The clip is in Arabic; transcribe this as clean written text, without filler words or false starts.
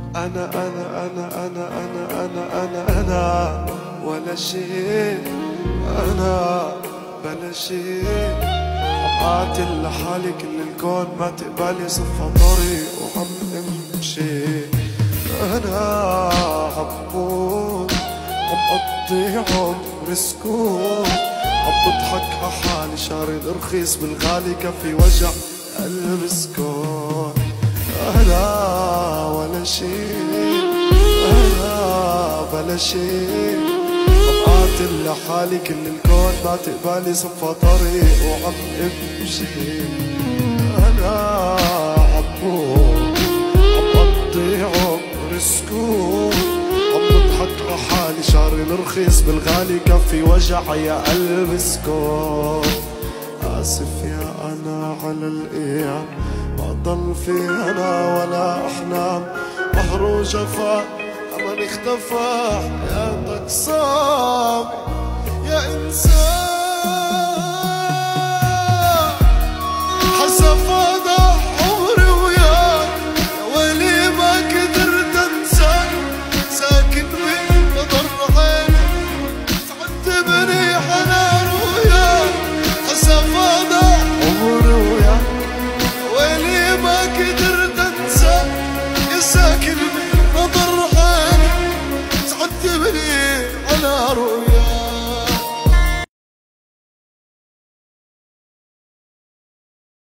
أنا ولا شيء، أنا بلا شيء. عم قاتل لحالي كل الكون ما تقبلي صفى طريق وعم امشي. أنا عبود عم قضي عمري سكون، عم بضحك عحالي شاري الرخيص بالغالي كفي وجع قلب سكون. أنا ولا شيء، أنا بلا شيء. عم قاتل لحالي كل الكون ما تقبلي صفى طريق وعم امشي. أنا عبود عم قضي عمري سكون، عم بضحك عحالي شاري الرخيص بالغالي كفي وجع يا قلب سكون. آسف يا أنا على الأيام ما ضل في أنا ولا أحلام، قهر وجفا أمل اختفى حياتك صعب يا إنسان. حسف هذا عمري وياك يا ويلي ما قدرت أنساك، ساكن بنظر عينك تعذبني حنان وياك. حسف هذا عمري وياك يا ويلي ما قدرت أنساك، يا ساكن بنظر عينك تعذبني على رؤياك.